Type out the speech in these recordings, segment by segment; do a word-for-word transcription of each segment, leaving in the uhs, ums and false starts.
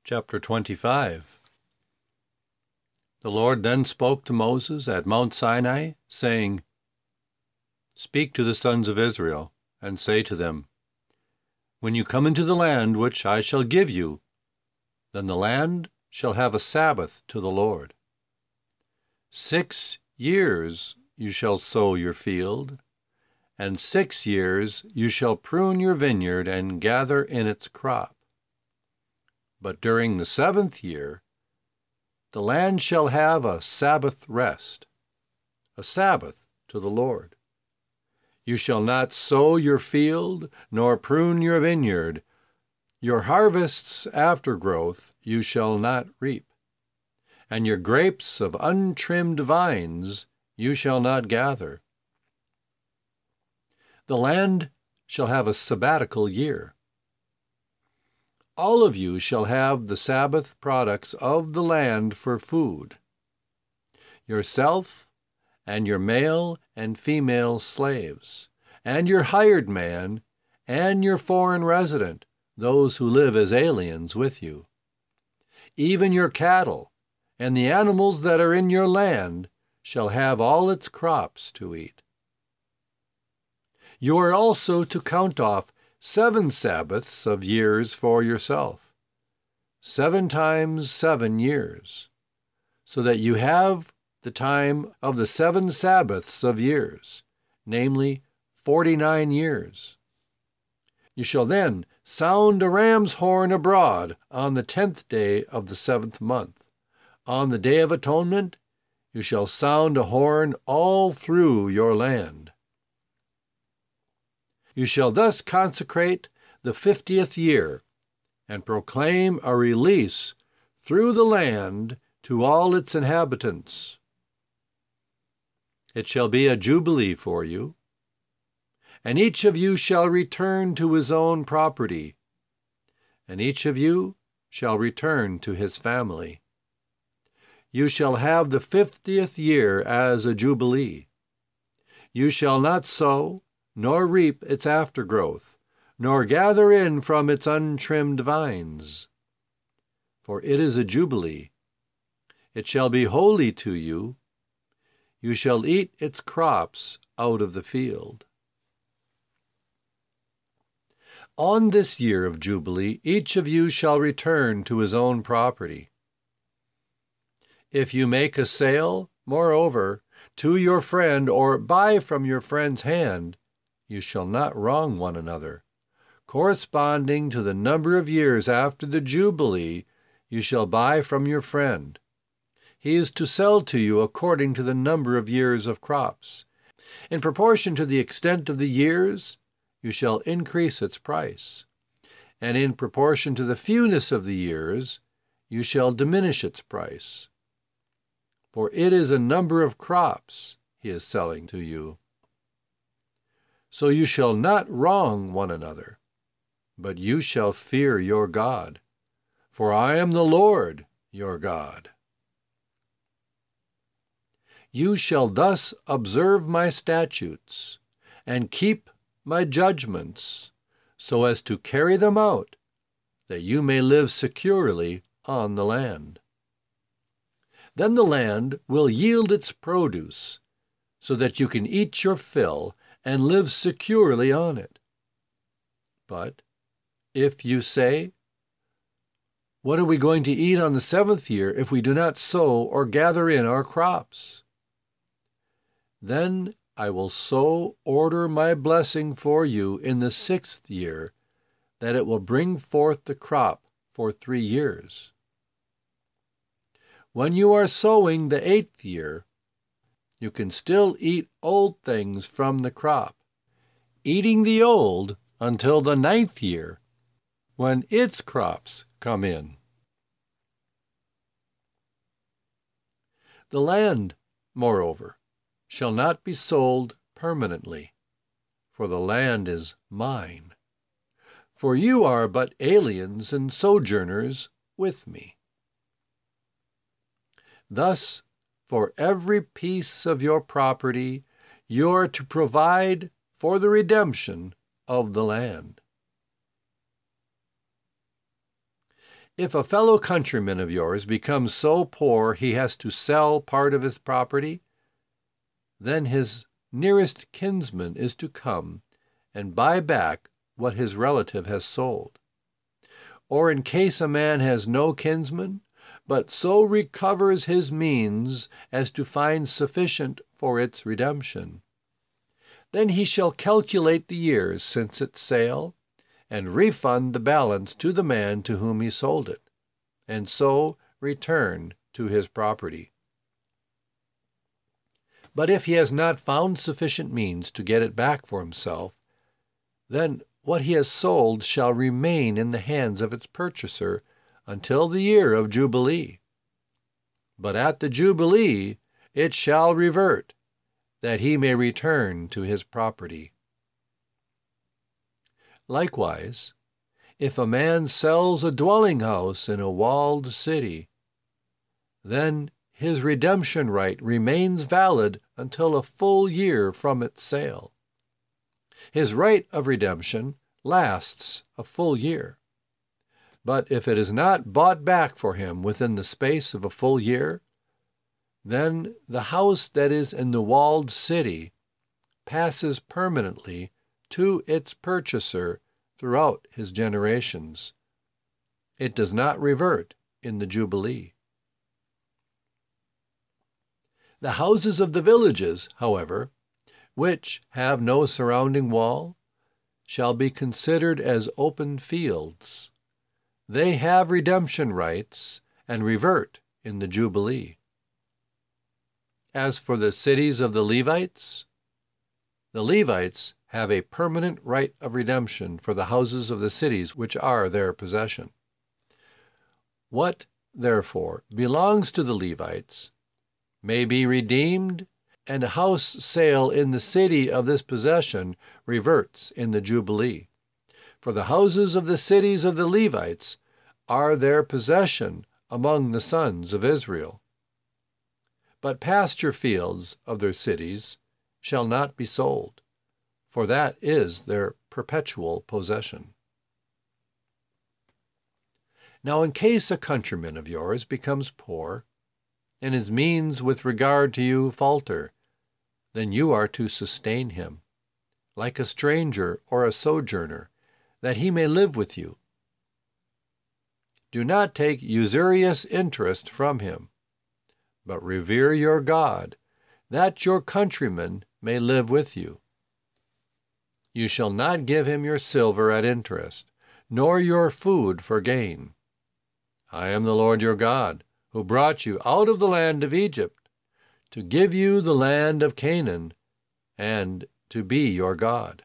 Chapter twenty-five. The Lord then spoke to Moses at Mount Sinai, saying, Speak to the sons of Israel, and say to them, When you come into the land which I shall give you, then the land shall have a Sabbath to the Lord. Six years you shall sow your field, and six years you shall prune your vineyard and gather in its crop. But during the seventh year, the land shall have a Sabbath rest, a Sabbath to the Lord. You shall not sow your field, nor prune your vineyard. Your harvest's aftergrowth you shall not reap, and your grapes of untrimmed vines you shall not gather. The land shall have a sabbatical year. All of you shall have the Sabbath products of the land for food. Yourself and your male and female slaves, and your hired man, and your foreign resident, those who live as aliens with you. Even your cattle and the animals that are in your land shall have all its crops to eat. You are also to count off seven Sabbaths of years for yourself, seven times seven years, so that you have the time of the seven Sabbaths of years, namely forty-nine years. You shall then sound a ram's horn abroad on the tenth day of the seventh month. On the Day of Atonement you shall sound a horn all through your land. You shall thus consecrate the fiftieth year, and proclaim a release through the land to all its inhabitants. It shall be a jubilee for you, and each of you shall return to his own property, and each of you shall return to his family. You shall have the fiftieth year as a jubilee. You shall not sow, nor reap its aftergrowth, nor gather in from its untrimmed vines. For it is a jubilee. It shall be holy to you. You shall eat its crops out of the field. On this year of Jubilee, each of you shall return to his own property. If you make a sale, moreover, to your friend, or buy from your friend's hand, you shall not wrong one another. Corresponding to the number of years after the Jubilee, you shall buy from your friend. He is to sell to you according to the number of years of crops. In proportion to the extent of the years, you shall increase its price. And in proportion to the fewness of the years, you shall diminish its price. For it is a number of crops he is selling to you. So you shall not wrong one another, but you shall fear your God, for I am the Lord your God. You shall thus observe my statutes, and keep my judgments, so as to carry them out, that you may live securely on the land. Then the land will yield its produce, so that you can eat your fill and live securely on it. But if you say, What are we going to eat on the seventh year if we do not sow or gather in our crops? Then I will so order my blessing for you in the sixth year that it will bring forth the crop for three years. When you are sowing the eighth year, you can still eat old things from the crop, eating the old until the ninth year, when its crops come in. The land, moreover, shall not be sold permanently, for the land is mine. For you are but aliens and sojourners with me. Thus, for every piece of your property, you are to provide for the redemption of the land. If a fellow countryman of yours becomes so poor he has to sell part of his property, then his nearest kinsman is to come and buy back what his relative has sold. Or in case a man has no kinsman, but so recovers his means as to find sufficient for its redemption, then he shall calculate the years since its sale, and refund the balance to the man to whom he sold it, and so return to his property. But if he has not found sufficient means to get it back for himself, then what he has sold shall remain in the hands of its purchaser until the year of Jubilee. But at the Jubilee it shall revert, that he may return to his property. Likewise, if a man sells a dwelling house in a walled city, then his redemption right remains valid until a full year from its sale. His right of redemption lasts a full year. But if it is not bought back for him within the space of a full year, then the house that is in the walled city passes permanently to its purchaser throughout his generations. It does not revert in the Jubilee. The houses of the villages, however, which have no surrounding wall, shall be considered as open fields. They have redemption rights and revert in the Jubilee. As for the cities of the Levites, the Levites have a permanent right of redemption for the houses of the cities which are their possession. What, therefore, belongs to the Levites may be redeemed, and a house sale in the city of this possession reverts in the Jubilee. For the houses of the cities of the Levites are their possession among the sons of Israel. But pasture fields of their cities shall not be sold, for that is their perpetual possession. Now, in case a countryman of yours becomes poor, and his means with regard to you falter, then you are to sustain him, like a stranger or a sojourner, that he may live with you. Do not take usurious interest from him, but revere your God, that your countryman may live with you. You shall not give him your silver at interest, nor your food for gain. I am the Lord your God, who brought you out of the land of Egypt, to give you the land of Canaan, and to be your God.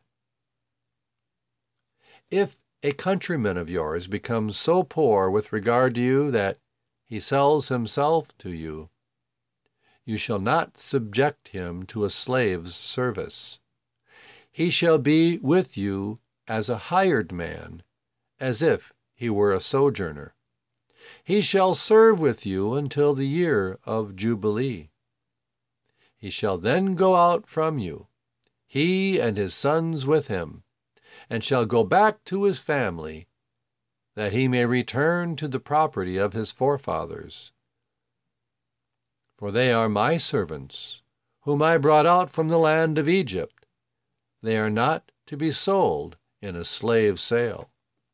If a countryman of yours becomes so poor with regard to you that he sells himself to you, you shall not subject him to a slave's service. He shall be with you as a hired man, as if he were a sojourner. He shall serve with you until the year of Jubilee. He shall then go out from you, he and his sons with him, and shall go back to his family, that he may return to the property of his forefathers. For they are my servants, whom I brought out from the land of Egypt. They are not to be sold in a slave sale.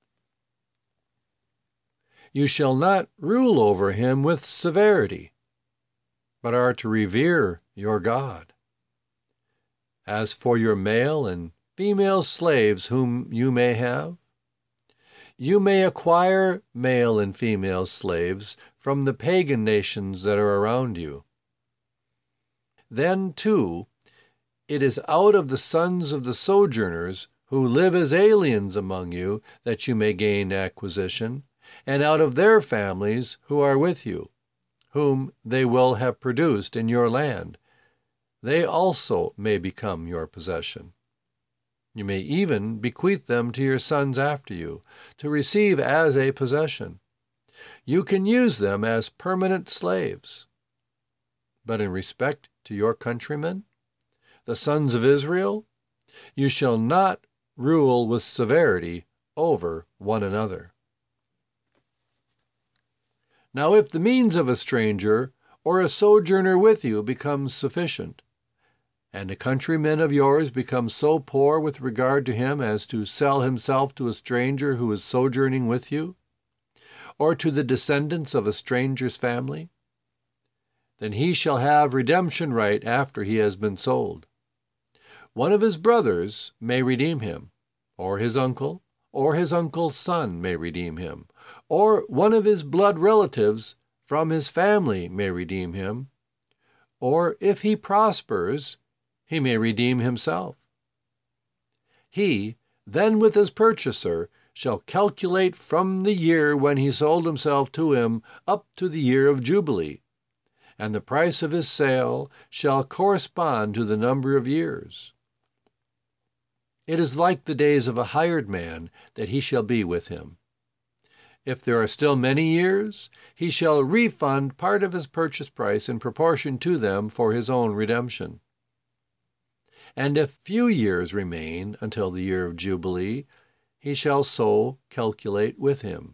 You shall not rule over him with severity, but are to revere your God. As for your male and female slaves whom you may have, you may acquire male and female slaves from the pagan nations that are around you. Then, too, it is out of the sons of the sojourners who live as aliens among you that you may gain acquisition, and out of their families who are with you, whom they will have produced in your land. They also may become your possession. You may even bequeath them to your sons after you, to receive as a possession. You can use them as permanent slaves. But in respect to your countrymen, the sons of Israel, you shall not rule with severity over one another. Now if the means of a stranger or a sojourner with you becomes sufficient, and a countryman of yours becomes so poor with regard to him as to sell himself to a stranger who is sojourning with you, or to the descendants of a stranger's family, then he shall have redemption right after he has been sold. One of his brothers may redeem him, or his uncle, or his uncle's son may redeem him, or one of his blood relatives from his family may redeem him, or if he prospers, he may redeem himself. He, then with his purchaser, shall calculate from the year when he sold himself to him up to the year of Jubilee, and the price of his sale shall correspond to the number of years. It is like the days of a hired man that he shall be with him. If there are still many years, he shall refund part of his purchase price in proportion to them for his own redemption. And if few years remain until the year of Jubilee, he shall so calculate with him.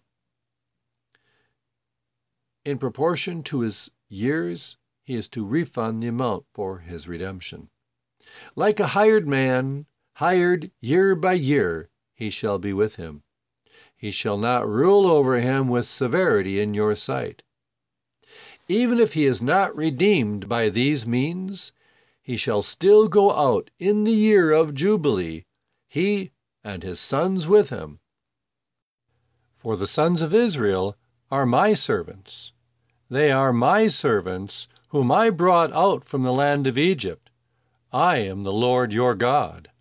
In proportion to his years, he is to refund the amount for his redemption. Like a hired man, hired year by year, he shall be with him. He shall not rule over him with severity in your sight. Even if he is not redeemed by these means, he shall still go out in the year of Jubilee, he and his sons with him. For the sons of Israel are my servants. They are my servants, whom I brought out from the land of Egypt. I am the Lord your God.